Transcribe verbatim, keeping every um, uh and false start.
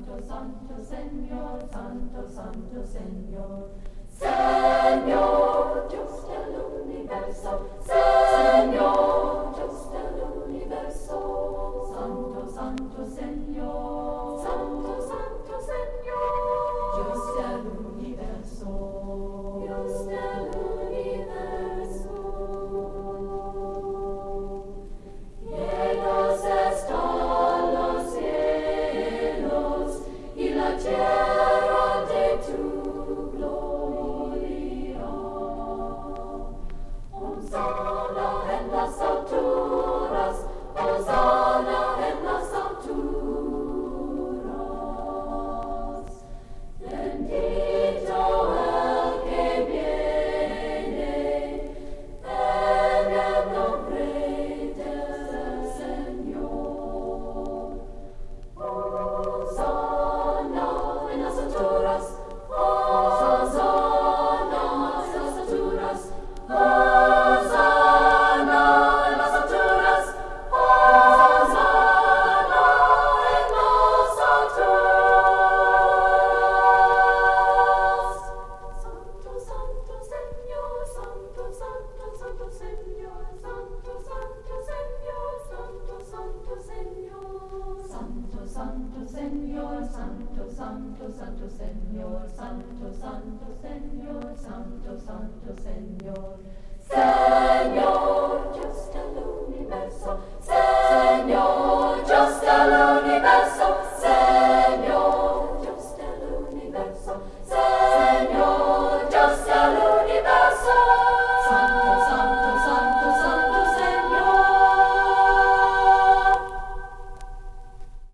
Santo, Santo, Señor, Santo, Santo, Señor. Señor, Dios del universo, Señor, Dios del universo. Santo, Santo, Señor, Santo, Santo, Señor. Dios del universo, Dios del universo. Llenos están los cielos y la tierra de tu gloria. Hosanna en las alturas, Hosanna en las alturas. Bendito el que viene en el nombre del Señor. Hosanna en las alturas, Hosanna en las alturas, Hosanna en las alturas, Hosanna en las alturas. Santo, Santo, Señor, Santo, Santo, Santo, Señor, Santo, Santo, Señor, Santo, Santo, Señor. Santo, Santo, Señor, Santo, Santo, Santo, Señor, Santo, Santo, Señor, Santo, Santo, Señor. Señor.